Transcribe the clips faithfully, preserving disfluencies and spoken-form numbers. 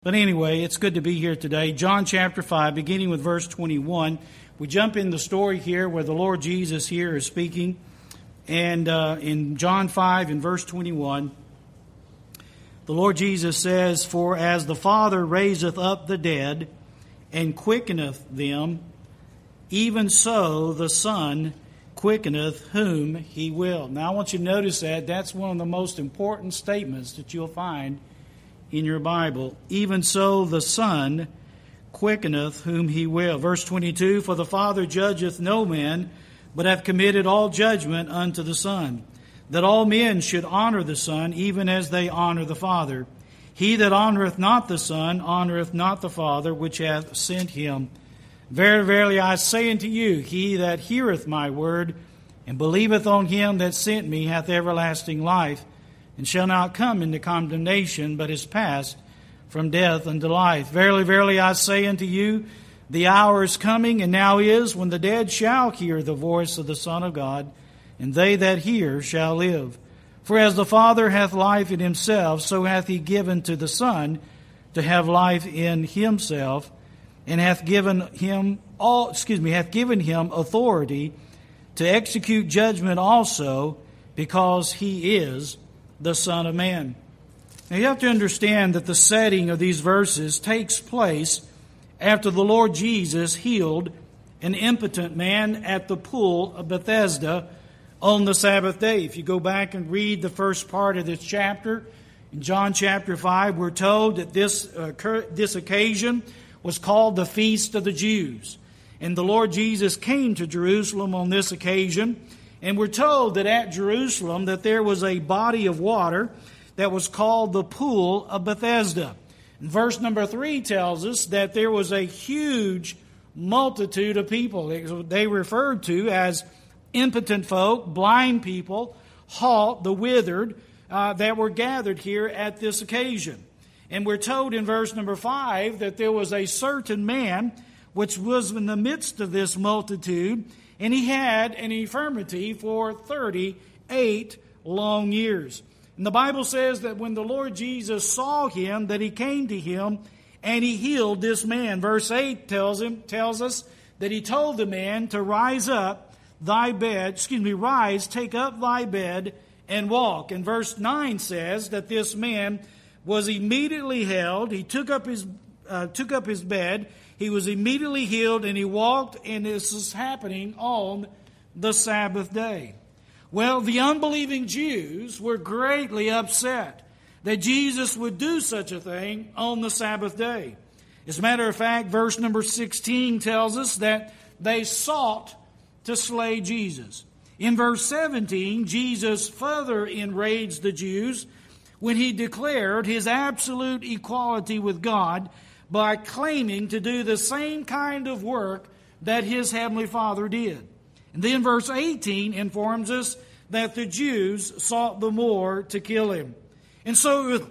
But anyway, it's good to be here today. John chapter five, beginning with verse twenty-one. We jump in the story here where the Lord Jesus here is speaking. And uh, in John five, in verse twenty-one, the Lord Jesus says, "For as the Father raiseth up the dead, and quickeneth them, even so the Son quickeneth whom He will." Now I want you to notice that. That's one of the most important statements that you'll find in your Bible. Even so the Son quickeneth whom He will. Verse twenty-two, "For the Father judgeth no man, but hath committed all judgment unto the Son, that all men should honor the Son, even as they honor the Father. He that honoreth not the Son honoreth not the Father which hath sent Him. Verily, verily, I say unto you, he that heareth my word, and believeth on Him that sent me, hath everlasting life, and shall not come into condemnation, but is passed from death unto life. Verily, verily, I say unto you, the hour is coming, and now is, when the dead shall hear the voice of the Son of God, and they that hear shall live. For as the Father hath life in Himself, so hath He given to the Son to have life in Himself, and hath given Him all, excuse me, hath given Him authority to execute judgment also, because He is the Son of Man." Now you have to understand that the setting of these verses takes place after the Lord Jesus healed an impotent man at the pool of Bethesda on the Sabbath day. If you go back and read the first part of this chapter, in John chapter five, we're told that this, uh, this occasion was called the Feast of the Jews. And the Lord Jesus came to Jerusalem on this occasion. And we're told that at Jerusalem that there was a body of water that was called the Pool of Bethesda. And verse number three tells us that there was a huge multitude of people. They referred to as impotent folk, blind people, halt, the withered, uh, that were gathered here at this occasion. And we're told in verse number five that there was a certain man which was in the midst of this multitude, and he had an infirmity for thirty-eight long years. And the Bible says that when the Lord Jesus saw him, that He came to him and He healed this man. Verse eight tells him, tells us that He told the man to rise up thy bed, excuse me, rise, take up thy bed and walk. And verse nine says that this man was immediately held. He took up his uh, took up his bed. He was immediately healed, and he walked, and this is happening on the Sabbath day. Well, the unbelieving Jews were greatly upset that Jesus would do such a thing on the Sabbath day. As a matter of fact, verse number sixteen tells us that they sought to slay Jesus. In verse seventeen, Jesus further enraged the Jews when He declared His absolute equality with God by claiming to do the same kind of work that His Heavenly Father did. And then verse eighteen informs us that the Jews sought the more to kill Him. And so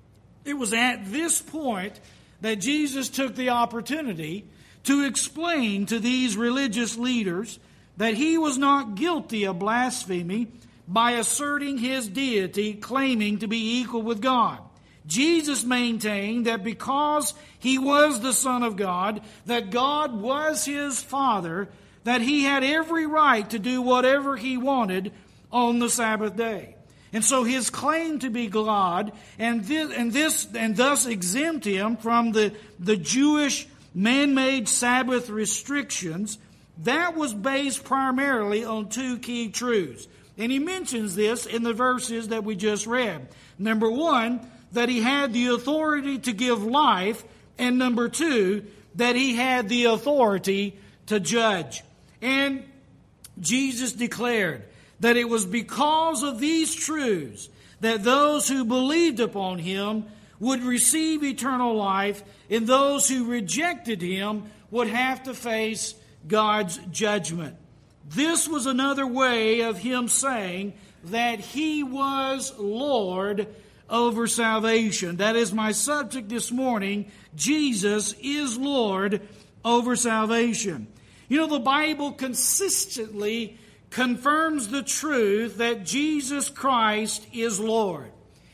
it was at this point that Jesus took the opportunity to explain to these religious leaders that He was not guilty of blasphemy by asserting His deity, claiming to be equal with God. Jesus maintained that because He was the Son of God, that God was His Father, that He had every right to do whatever He wanted on the Sabbath day. And so His claim to be God and this and this and thus exempt Him from the, the Jewish man-made Sabbath restrictions, that was based primarily on two key truths. And He mentions this in the verses that we just read. Number one, that He had the authority to give life, and number two, that He had the authority to judge. And Jesus declared that it was because of these truths that those who believed upon Him would receive eternal life, and those who rejected Him would have to face God's judgment. This was another way of Him saying that He was Lord over salvation. That is my subject this morning. Jesus is Lord over salvation. You know, the Bible consistently confirms the truth that Jesus Christ is Lord.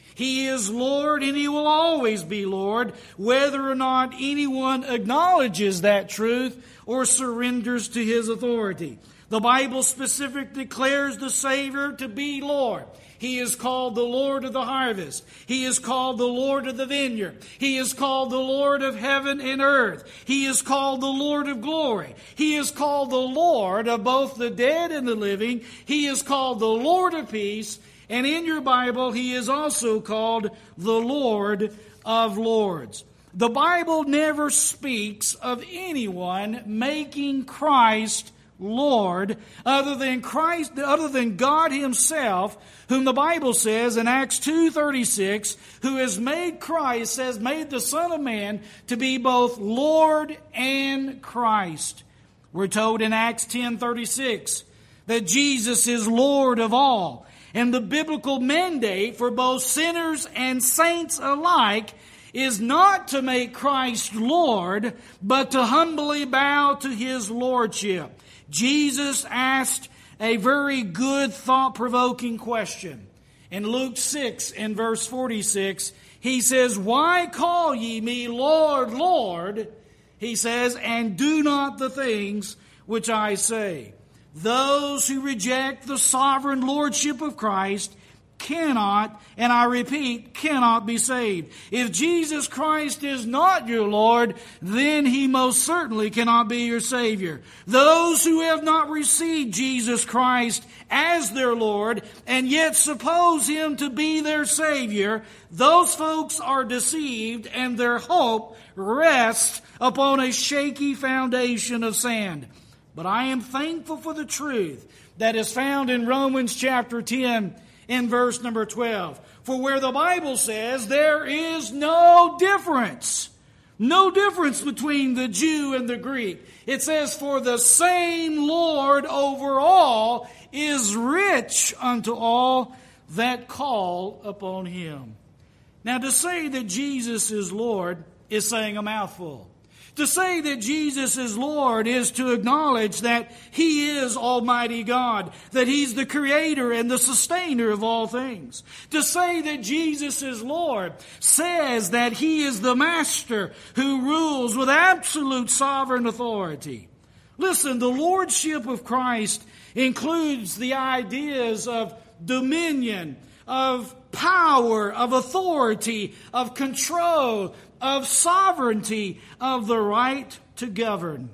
He is Lord, and He will always be Lord, whether or not anyone acknowledges that truth or surrenders to His authority. The Bible specifically declares the Savior to be Lord. He is called the Lord of the harvest. He is called the Lord of the vineyard. He is called the Lord of heaven and earth. He is called the Lord of glory. He is called the Lord of both the dead and the living. He is called the Lord of peace. And in your Bible, He is also called the Lord of lords. The Bible never speaks of anyone making Christ Lord other than Christ, other than God Himself, whom the Bible says in Acts two thirty-six, who has made Christ, says, made the Son of Man to be both Lord and Christ. We're told in Acts ten thirty-six that Jesus is Lord of all. And the biblical mandate for both sinners and saints alike is not to make Christ Lord, but to humbly bow to His lordship. Jesus asked a very good, thought-provoking question. In Luke six and verse forty-six, He says, "Why call ye me Lord, Lord?" He says, "and do not the things which I say." Those who reject the sovereign lordship of Christ cannot, and I repeat, cannot be saved. If Jesus Christ is not your Lord, then He most certainly cannot be your Savior. Those who have not received Jesus Christ as their Lord and yet suppose Him to be their Savior, those folks are deceived, and their hope rests upon a shaky foundation of sand. But I am thankful for the truth that is found in Romans chapter ten in verse number twelve. For where the Bible says there is no difference, no difference between the Jew and the Greek. It says, for the same Lord over all is rich unto all that call upon Him. Now, to say that Jesus is Lord is saying a mouthful. To say that Jesus is Lord is to acknowledge that He is Almighty God, that He's the Creator and the Sustainer of all things. To say that Jesus is Lord says that He is the Master who rules with absolute sovereign authority. Listen, the Lordship of Christ includes the ideas of dominion, of power, of authority, of control, of sovereignty, of the right to govern.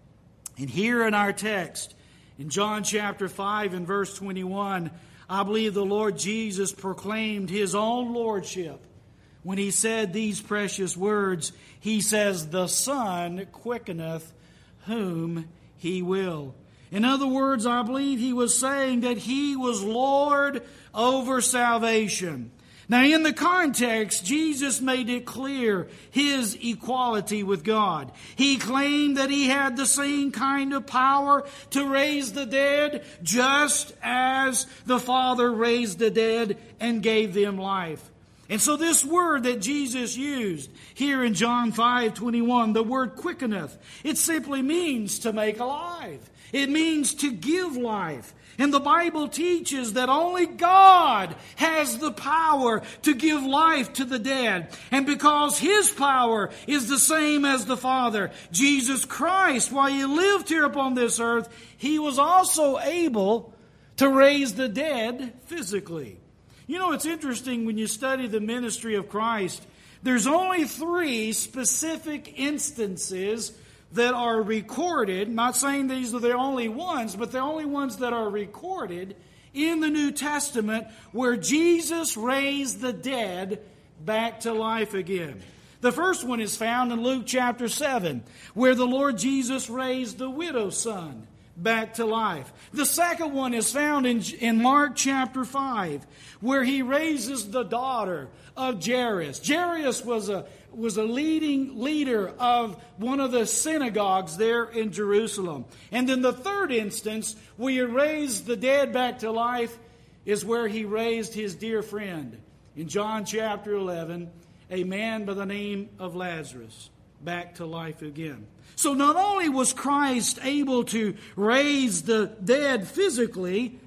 And here in our text, in John chapter five and verse twenty-one, I believe the Lord Jesus proclaimed His own lordship when He said these precious words. He says, "The Son quickeneth whom He will." In other words, I believe He was saying that He was Lord over salvation. Now, in the context, Jesus made it clear His equality with God. He claimed that He had the same kind of power to raise the dead, just as the Father raised the dead and gave them life. And so this word that Jesus used here in John five twenty-one, the word quickeneth, it simply means to make alive. It means to give life. And the Bible teaches that only God has the power to give life to the dead. And because His power is the same as the Father, Jesus Christ, while He lived here upon this earth, He was also able to raise the dead physically. You know, it's interesting when you study the ministry of Christ, there's only three specific instances that are recorded. I'm not saying these are the only ones, but the only ones that are recorded in the New Testament where Jesus raised the dead back to life again. The first one is found in Luke chapter seven, where the Lord Jesus raised the widow's son back to life. The second one is found in, in Mark chapter five, where He raises the daughter of Jairus. Jairus was a was a leading leader of one of the synagogues there in Jerusalem. And then the third instance, where He raised the dead back to life, is where He raised His dear friend. In John chapter eleven, a man by the name of Lazarus back to life again. So not only was Christ able to raise the dead physically,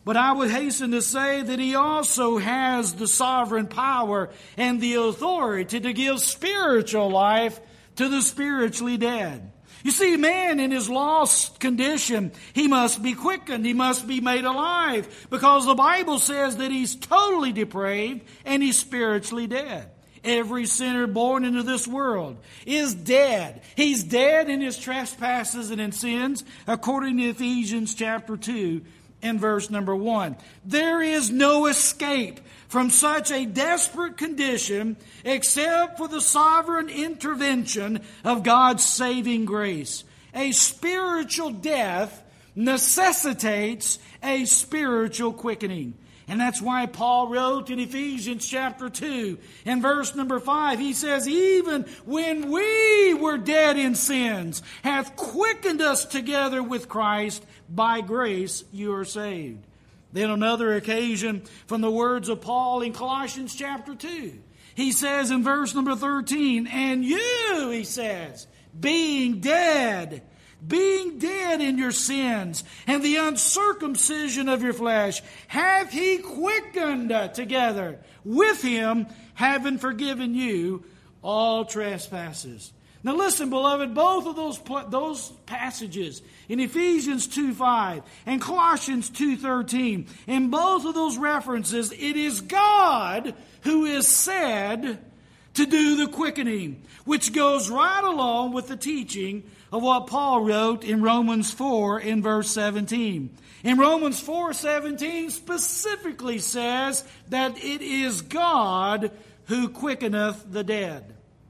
But I would hasten to say that He also has the sovereign power and the authority to give spiritual life to the spiritually dead. You see, man in his lost condition, he must be quickened. He must be made alive, because the Bible says that he's totally depraved and he's spiritually dead. Every sinner born into this world is dead. He's dead in his trespasses and in sins, according to Ephesians chapter two and verse number one. There is no escape from such a desperate condition except for the sovereign intervention of God's saving grace. A spiritual death necessitates a spiritual quickening. And that's why Paul wrote in Ephesians chapter two and verse number five, he says, even when we were dead in sins, hath quickened us together with Christ. By grace you are saved. Then another occasion from the words of Paul in Colossians chapter two. He says in verse number thirteen, and you, he says, being dead, being dead in your sins and the uncircumcision of your flesh, hath He quickened together with Him, having forgiven you all trespasses. Now listen, beloved, both of those, those passages in Ephesians two five and Colossians two thirteen, in both of those references, it is God who is said to do the quickening, which goes right along with the teaching of what Paul wrote in Romans four in verse seventeen. In Romans four seventeen specifically says that it is God who quickeneth the dead.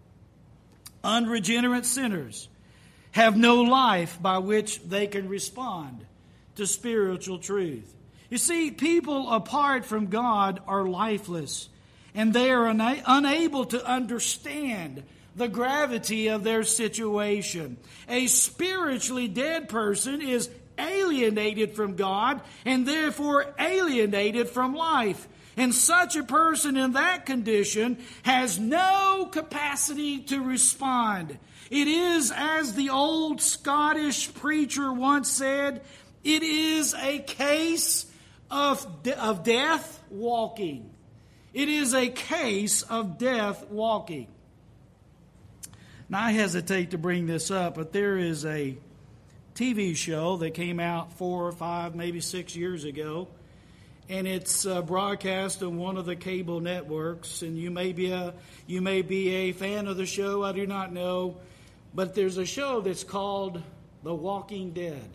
Unregenerate sinners have no life by which they can respond to spiritual truth. You see, people apart from God are lifeless, and they are una- unable to understand the gravity of their situation. A spiritually dead person is alienated from God and therefore alienated from life. And such a person in that condition has no capacity to respond. It is, as the old Scottish preacher once said, it is a case of, de- of death walking. It is a case of death walking. Now, I hesitate to bring this up, but there is a T V show that came out four or five, maybe six years ago, and it's uh, broadcast on one of the cable networks. And you may be a you may be a fan of the show. I do not know, but there's a show that's called The Walking Dead,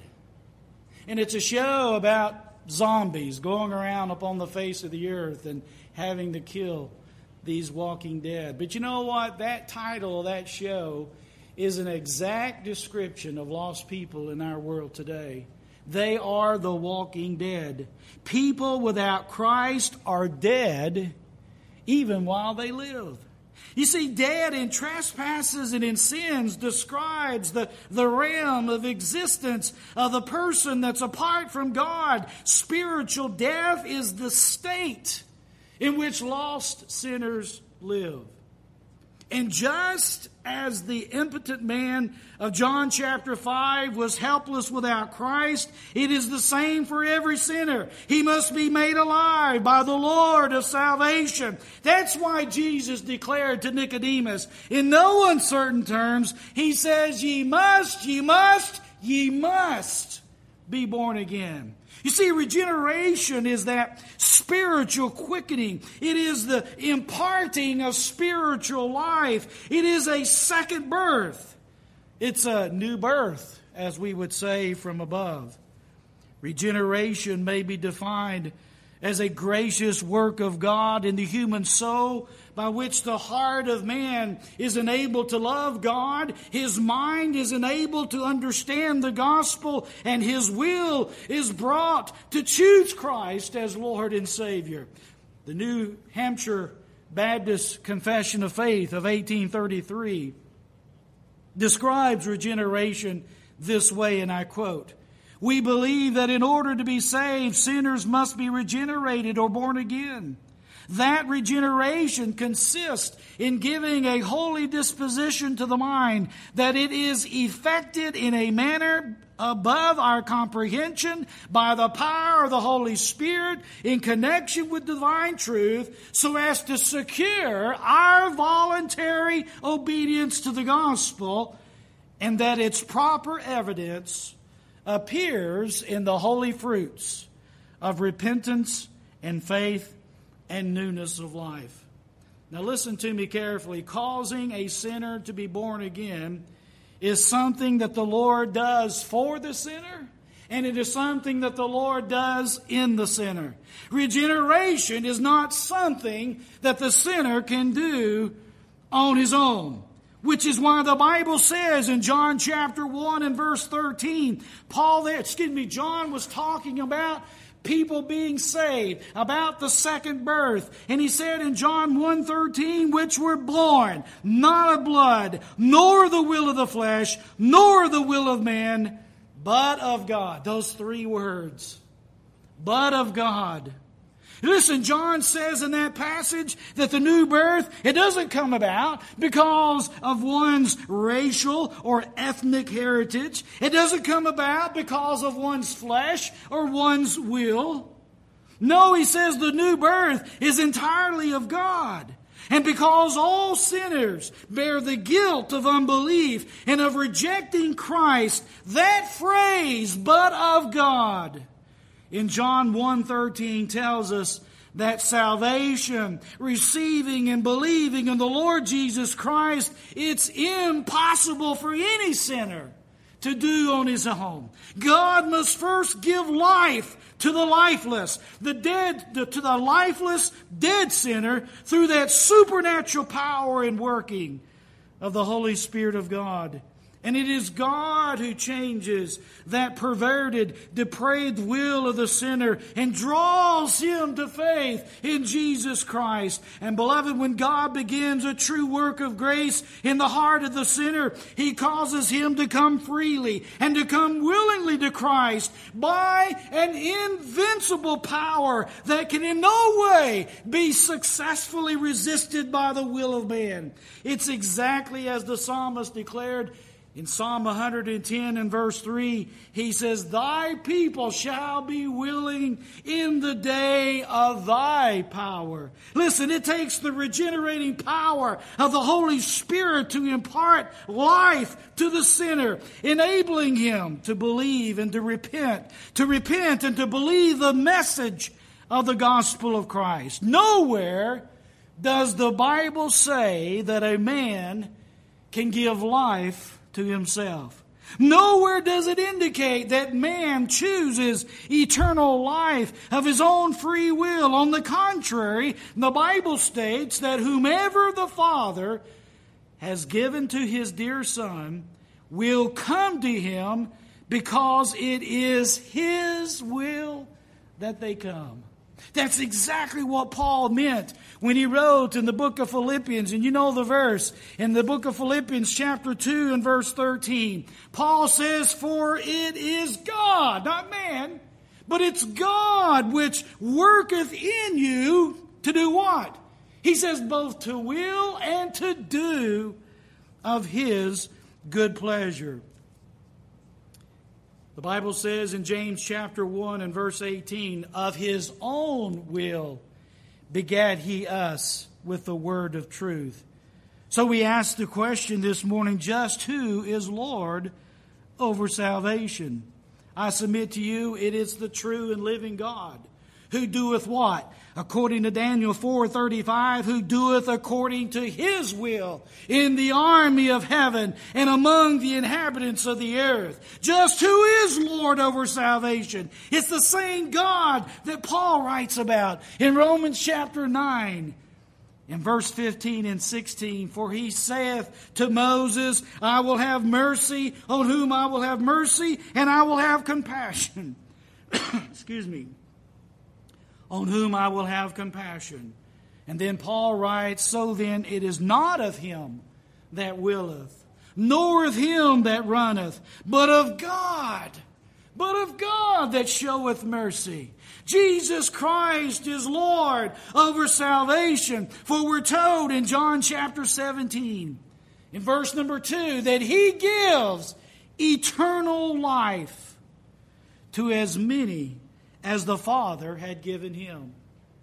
and it's a show about zombies going around upon the face of the earth and having to kill these walking dead. But you know what? That title of that show is an exact description of lost people in our world today. They are the walking dead. People without Christ are dead even while they live. You see, dead in trespasses and in sins describes the, the realm of existence of the person that's apart from God. Spiritual death is the state in which lost sinners live. And just as the impotent man of John chapter five was helpless without Christ, it is the same for every sinner. He must be made alive by the Lord of salvation. That's why Jesus declared to Nicodemus, in no uncertain terms, He says, ye must, ye must, ye must be born again. You see, regeneration is that spiritual quickening. It is the imparting of spiritual life. It is a second birth. It's a new birth, as we would say from above. Regeneration may be defined as a gracious work of God in the human soul, by which the heart of man is enabled to love God, his mind is enabled to understand the gospel, and his will is brought to choose Christ as Lord and Savior. The New Hampshire Baptist Confession of Faith of eighteen thirty-three describes regeneration this way, and I quote, "We believe that in order to be saved, sinners must be regenerated or born again. That regeneration consists in giving a holy disposition to the mind, that it is effected in a manner above our comprehension by the power of the Holy Spirit in connection with divine truth, so as to secure our voluntary obedience to the gospel, and that its proper evidence appears in the holy fruits of repentance and faith and newness of life. Now listen to me carefully. Causing a sinner to be born again is something that the Lord does for the sinner, and it is something that the Lord does in the sinner. Regeneration is not something that the sinner can do on his own, which is why the Bible says in John chapter one and verse thirteen, Paul there, excuse me, John was talking about people being saved, about the second birth. And he said in John one thirteen, which were born, not of blood, nor the will of the flesh, nor the will of man, but of God. Those three words. But of God. Listen, John says in that passage that the new birth, it doesn't come about because of one's racial or ethnic heritage. It doesn't come about because of one's flesh or one's will. No, he says the new birth is entirely of God. And because all sinners bear the guilt of unbelief and of rejecting Christ, that phrase, but of God, in John one thirteen tells us that salvation, receiving and believing in the Lord Jesus Christ, it's impossible for any sinner to do on his own. God must first give life to the lifeless, the dead, to the lifeless, dead sinner through that supernatural power and working of the Holy Spirit of God. And it is God who changes that perverted, depraved will of the sinner and draws him to faith in Jesus Christ. And beloved, when God begins a true work of grace in the heart of the sinner, He causes him to come freely and to come willingly to Christ by an invincible power that can in no way be successfully resisted by the will of man. It's exactly as the psalmist declared in Psalm one hundred ten and verse three, he says, Thy people shall be willing in the day of Thy power. Listen, it takes the regenerating power of the Holy Spirit to impart life to the sinner, enabling him to believe and to repent, to repent and to believe the message of the gospel of Christ. Nowhere does the Bible say that a man can give life to himself. Nowhere does it indicate that man chooses eternal life of his own free will. On the contrary, the Bible states that whomever the Father has given to his dear Son will come to him because it is His will that they come. That's exactly what Paul meant when he wrote in the book of Philippians. And you know the verse in the book of Philippians chapter two and verse thirteen. Paul says, For it is God, not man, but it's God which worketh in you to do what? He says both to will and to do of His good pleasure. The Bible says in James chapter one and verse eighteen, Of His own will begat He us with the word of truth. So we ask the question this morning, just who is Lord over salvation? I submit to you, it is the true and living God. Who doeth what? According to Daniel four thirty-five, who doeth according to His will in the army of heaven and among the inhabitants of the earth. Just who is Lord over salvation? It's the same God that Paul writes about in Romans chapter nine. In verse fifteen and sixteen, For He saith to Moses, I will have mercy on whom I will have mercy, and I will have compassion. Excuse me. On whom I will have compassion. And then Paul writes, So then it is not of him that willeth, nor of him that runneth, but of God but of God that showeth mercy. Jesus Christ is Lord over salvation. For we're told in John chapter seventeen, in verse number two, that He gives eternal life to as many as the Father had given Him.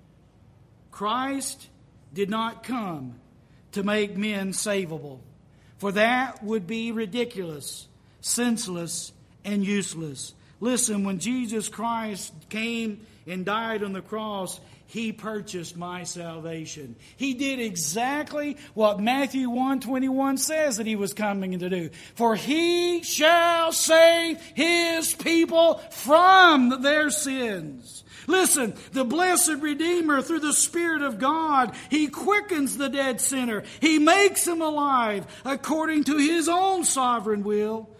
Christ did not come to make men savable, for that would be ridiculous, senseless, and useless. Listen, when Jesus Christ came and died on the cross, He purchased my salvation. He did exactly what Matthew one twenty-one says that He was coming to do. For He shall save His people from their sins. Listen, the blessed Redeemer, through the Spirit of God, He quickens the dead sinner. He makes him alive according to His own sovereign will.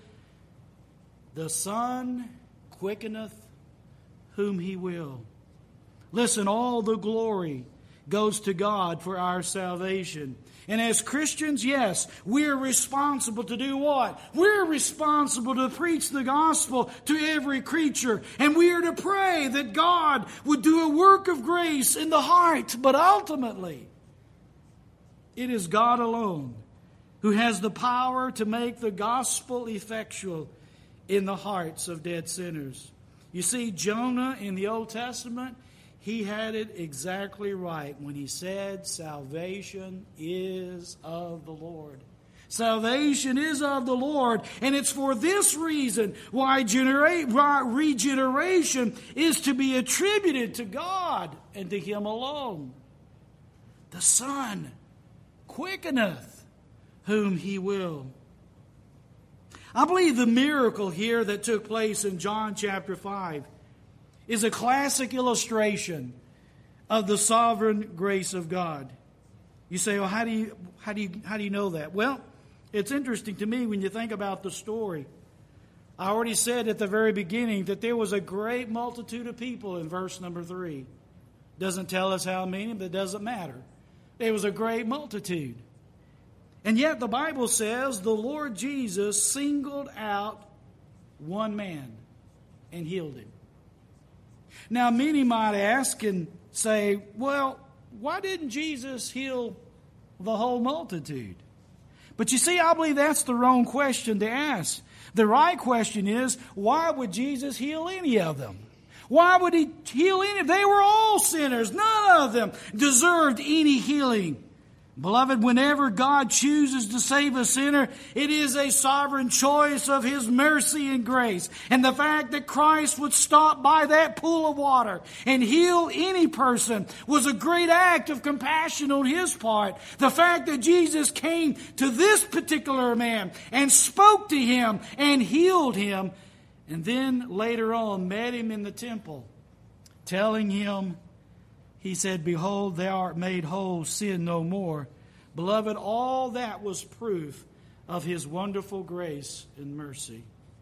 The Son quickeneth whom He will. Listen, all the glory goes to God for our salvation. And as Christians, yes, we're responsible to do what? We're responsible to preach the gospel to every creature. And we are to pray that God would do a work of grace in the heart. But ultimately, it is God alone who has the power to make the gospel effectual in the hearts of dead sinners. You see, Jonah in the Old Testament, he had it exactly right when he said, salvation is of the Lord. Salvation is of the Lord, and it's for this reason why, genera- why regeneration is to be attributed to God and to Him alone. The Son quickeneth whom He will. I believe the miracle here that took place in John chapter five is a classic illustration of the sovereign grace of God. You say, well, how do you, how do you, how do you know that? Well, it's interesting to me when you think about the story. I already said at the very beginning that there was a great multitude of people in verse number three. Doesn't tell us how many, but it doesn't matter. There was a great multitude. And yet the Bible says the Lord Jesus singled out one man and healed him. Now, many might ask and say, well, why didn't Jesus heal the whole multitude? But you see, I believe that's the wrong question to ask. The right question is, why would Jesus heal any of them? Why would He heal any of them? They were all sinners. None of them deserved any healing. Beloved, whenever God chooses to save a sinner, it is a sovereign choice of His mercy and grace. And the fact that Christ would stop by that pool of water and heal any person was a great act of compassion on His part. The fact that Jesus came to this particular man and spoke to him and healed him, and then later on met him in the temple, telling him, He said, behold, thou art made whole, sin no more. Beloved, all that was proof of His wonderful grace and mercy.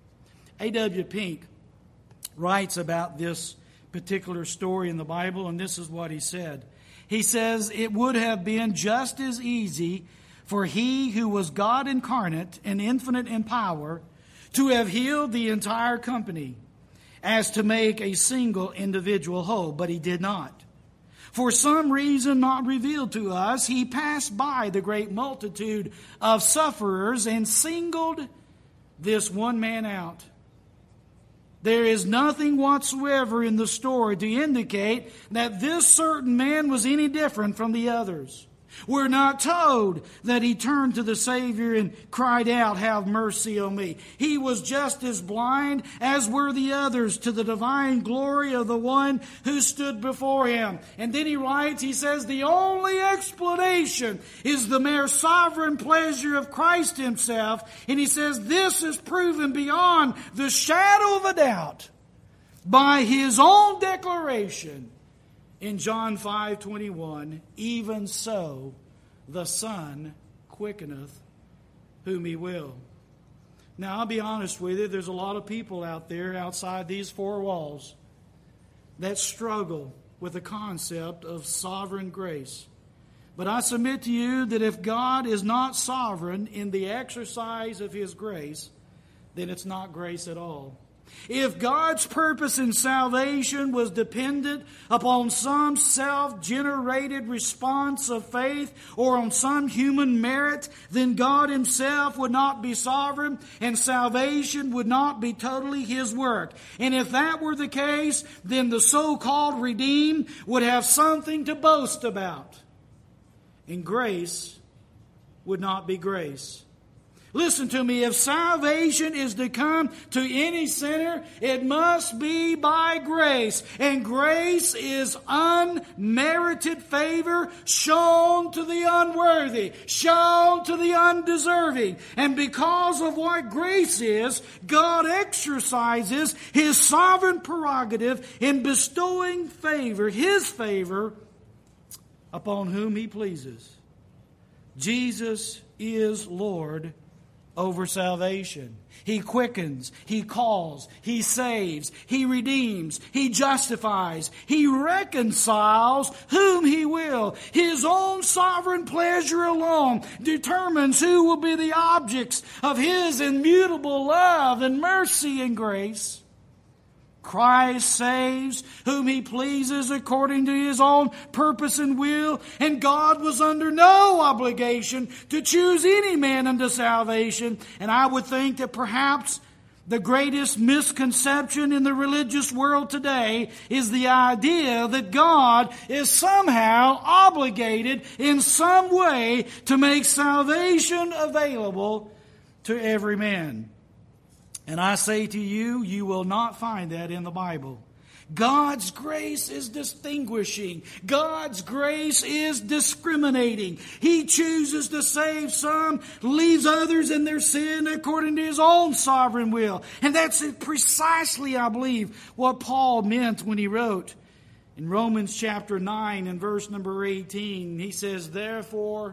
A W Pink writes about this particular story in the Bible, and this is what he said. He says, it would have been just as easy for He who was God incarnate and infinite in power to have healed the entire company as to make a single individual whole, but He did not. For some reason not revealed to us, He passed by the great multitude of sufferers and singled this one man out. There is nothing whatsoever in the story to indicate that this certain man was any different from the others. We're not told that he turned to the Savior and cried out, have mercy on me. He was just as blind as were the others to the divine glory of the one who stood before him. And then he writes, he says, the only explanation is the mere sovereign pleasure of Christ Himself. And he says, this is proven beyond the shadow of a doubt by His own declaration in John five twenty-one, even so the Son quickeneth whom He will. Now, I'll be honest with you, there's a lot of people out there outside these four walls that struggle with the concept of sovereign grace. But I submit to you that if God is not sovereign in the exercise of His grace, then it's not grace at all. If God's purpose in salvation was dependent upon some self-generated response of faith or on some human merit, then God Himself would not be sovereign and salvation would not be totally His work. And if that were the case, then the so-called redeemed would have something to boast about. And grace would not be grace. Listen to me, if salvation is to come to any sinner, it must be by grace. And grace is unmerited favor shown to the unworthy, shown to the undeserving. And because of what grace is, God exercises His sovereign prerogative in bestowing favor, His favor, upon whom He pleases. Jesus is Lord over salvation. He quickens, He calls, He saves, He redeems, He justifies, He reconciles whom He will. His own sovereign pleasure alone determines who will be the objects of His immutable love and mercy and grace. Christ saves whom He pleases according to His own purpose and will, and God was under no obligation to choose any man unto salvation. And I would think that perhaps the greatest misconception in the religious world today is the idea that God is somehow obligated in some way to make salvation available to every man. And I say to you, you will not find that in the Bible. God's grace is distinguishing. God's grace is discriminating. He chooses to save some, leaves others in their sin according to His own sovereign will. And that's precisely, I believe, what Paul meant when he wrote in Romans chapter nine and verse number eighteen. He says, therefore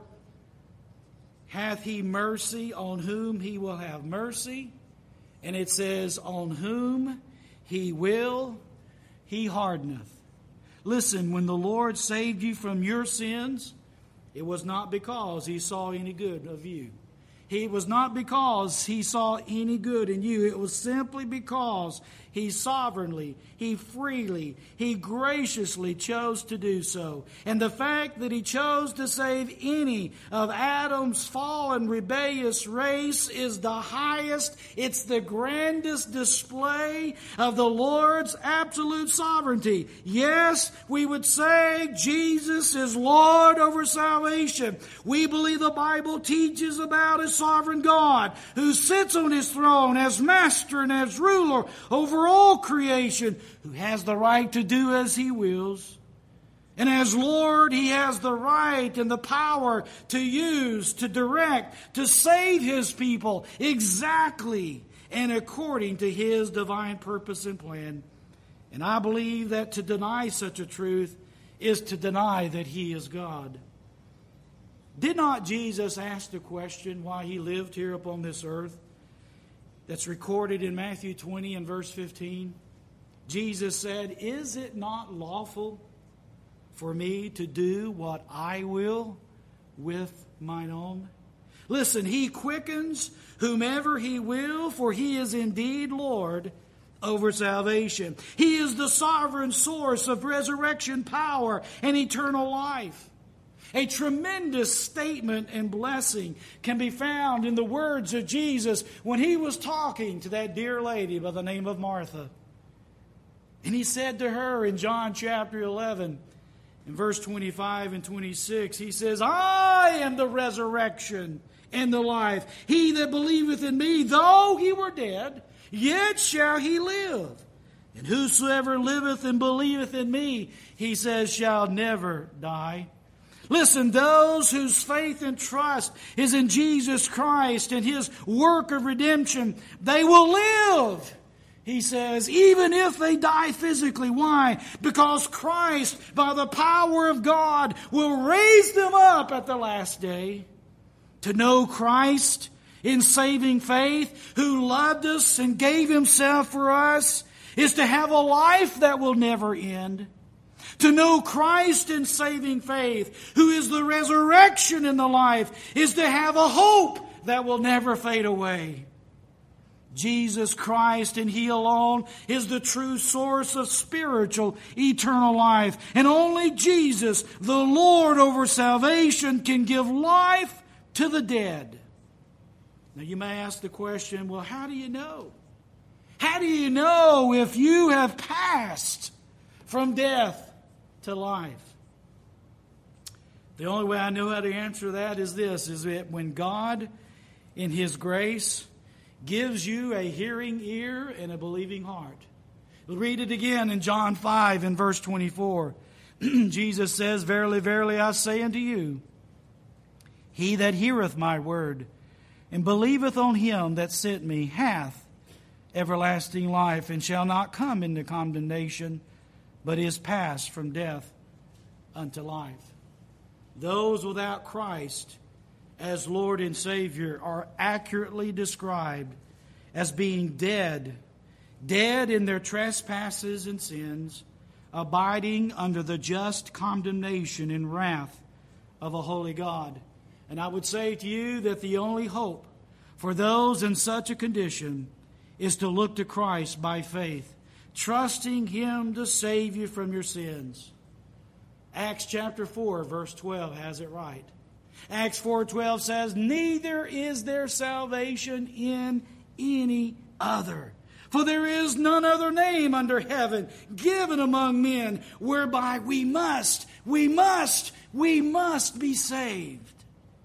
hath He mercy on whom He will have mercy. And it says, on whom He will, He hardeneth. Listen, when the Lord saved you from your sins, it was not because He saw any good of you. It was not because He saw any good in you. It was simply because He sovereignly, He freely, He graciously chose to do so. And the fact that He chose to save any of Adam's fallen rebellious race is the highest, it's the grandest display of the Lord's absolute sovereignty. Yes, we would say Jesus is Lord over salvation. We believe the Bible teaches about a sovereign God who sits on His throne as master and as ruler over all creation, who has the right to do as He wills. And as Lord, He has the right and the power to use, to direct, to save His people exactly and according to His divine purpose and plan. And I believe that to deny such a truth is to deny that He is God. Did not Jesus ask the question why He lived here upon this earth? That's recorded in Matthew twenty and verse fifteen. Jesus said, is it not lawful for me to do what I will with mine own? Listen, He quickens whomever He will, for He is indeed Lord over salvation. He is the sovereign source of resurrection power and eternal life. A tremendous statement and blessing can be found in the words of Jesus when He was talking to that dear lady by the name of Martha. And He said to her in John chapter eleven, in verse twenty-five and twenty-six, He says, I am the resurrection and the life. He that believeth in me, though he were dead, yet shall he live. And whosoever liveth and believeth in me, He says, shall never die. Listen, those whose faith and trust is in Jesus Christ and His work of redemption, they will live, He says, even if they die physically. Why? Because Christ, by the power of God, will raise them up at the last day. To know Christ in saving faith, who loved us and gave Himself for us, is to have a life that will never end. To know Christ in saving faith, who is the resurrection and the life, is to have a hope that will never fade away. Jesus Christ and He alone is the true source of spiritual eternal life. And only Jesus, the Lord over salvation, can give life to the dead. Now you may ask the question, well, how do you know? How do you know if you have passed from death to life? The only way I know how to answer that is this, is that when God, in His grace, gives you a hearing ear and a believing heart. We'll read it again in John five in verse twenty-four. Jesus says, Verily, verily, I say unto you, he that heareth my word and believeth on Him that sent me hath everlasting life, and shall not come into condemnation, but is passed from death unto life. Those without Christ as Lord and Savior are accurately described as being dead, dead in their trespasses and sins, abiding under the just condemnation and wrath of a holy God. And I would say to you that the only hope for those in such a condition is to look to Christ by faith, trusting Him to save you from your sins. Acts chapter four, verse twelve has it right. Acts four twelve says, Neither is there salvation in any other. For there is none other name under heaven given among men whereby we must, we must, we must be saved.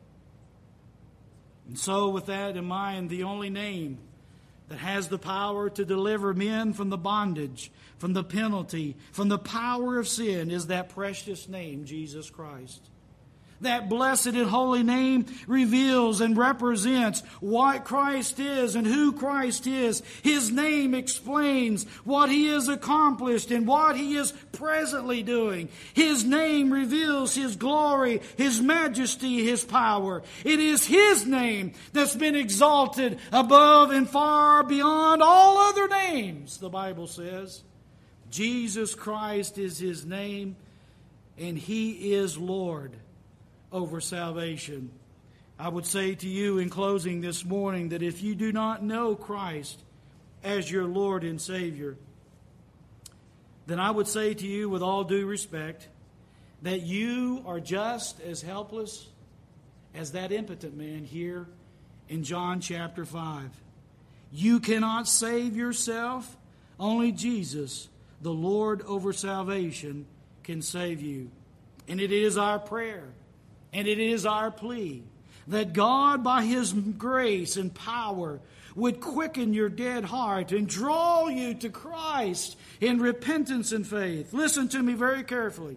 And so with that in mind, the only name that has the power to deliver men from the bondage, from the penalty, from the power of sin is that precious name, Jesus Christ. That blessed and holy name reveals and represents what Christ is and who Christ is. His name explains what He has accomplished and what He is presently doing. His name reveals His glory, His majesty, His power. It is His name that's been exalted above and far beyond all other names, the Bible says. Jesus Christ is His name, and He is Lord over salvation. I would say to you in closing this morning that if you do not know Christ as your Lord and Savior, then I would say to you with all due respect that you are just as helpless as that impotent man here in John chapter five. You cannot save yourself. Only Jesus, the Lord over salvation, can save you. And it is our prayer, and it is our plea that God, by His grace and power, would quicken your dead heart and draw you to Christ in repentance and faith. Listen to me very carefully.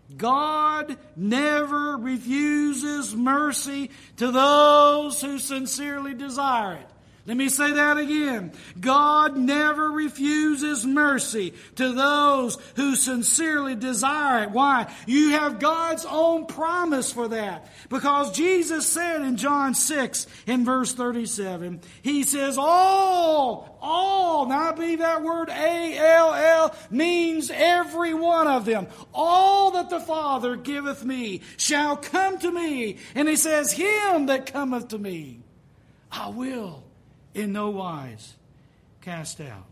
God never refuses mercy to those who sincerely desire it. Let me say that again. God never refuses mercy to those who sincerely desire it. Why? You have God's own promise for that. Because Jesus said in John six, in verse thirty-seven, He says, all, all, now I believe that word A L L means every one of them. All that the Father giveth me shall come to me. And He says, him that cometh to me, I will in no wise cast out.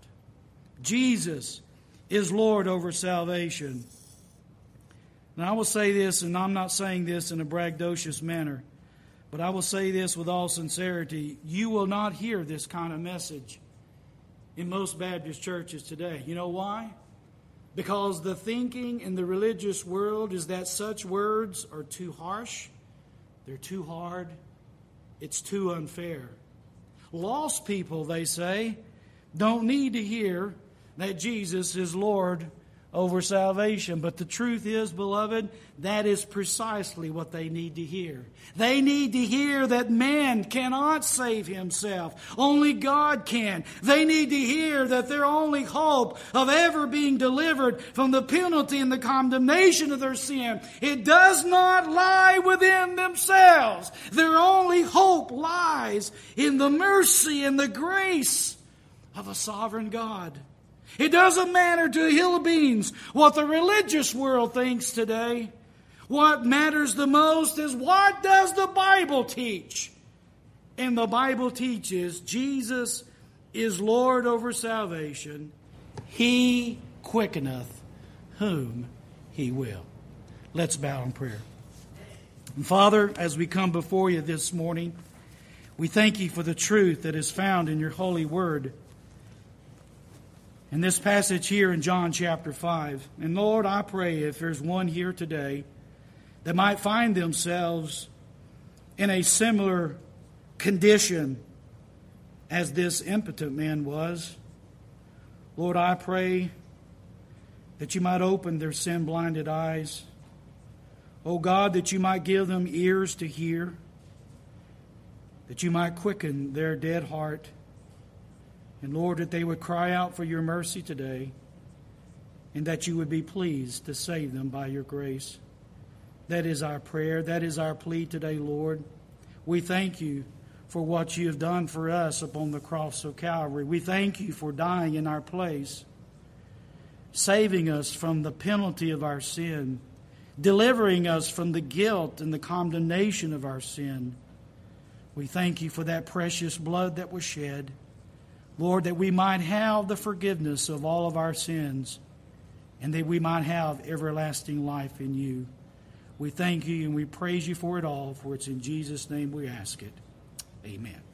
Jesus is Lord over salvation. Now I will say this, and I'm not saying this in a braggadocious manner, but I will say this with all sincerity. You will not hear this kind of message in most Baptist churches today. You know why? Because the thinking in the religious world is that such words are too harsh, they're too hard, it's too unfair. Lost people, they say, don't need to hear that Jesus is Lord over salvation. But the truth is, beloved, that is precisely what they need to hear. They need to hear that man cannot save himself. Only God can. They need to hear that their only hope of ever being delivered from the penalty and the condemnation of their sin, it does not lie within themselves. Their only hope lies in the mercy and the grace of a sovereign God. It doesn't matter to a hill of beans what the religious world thinks today. What matters the most is, what does the Bible teach? And the Bible teaches Jesus is Lord over salvation. He quickeneth whom He will. Let's bow in prayer. And Father, as we come before You this morning, we thank You for the truth that is found in Your holy word. In this passage here in John chapter five. And Lord, I pray if there's one here today that might find themselves in a similar condition as this impotent man was, Lord, I pray that You might open their sin-blinded eyes. Oh God, that You might give them ears to hear, that You might quicken their dead heart. And Lord, that they would cry out for Your mercy today, and that You would be pleased to save them by Your grace. That is our prayer. That is our plea today, Lord. We thank You for what You have done for us upon the cross of Calvary. We thank You for dying in our place, saving us from the penalty of our sin, delivering us from the guilt and the condemnation of our sin. We thank You for that precious blood that was shed, Lord, that we might have the forgiveness of all of our sins, and that we might have everlasting life in You. We thank You and we praise You for it all, for it's in Jesus' name we ask it. Amen.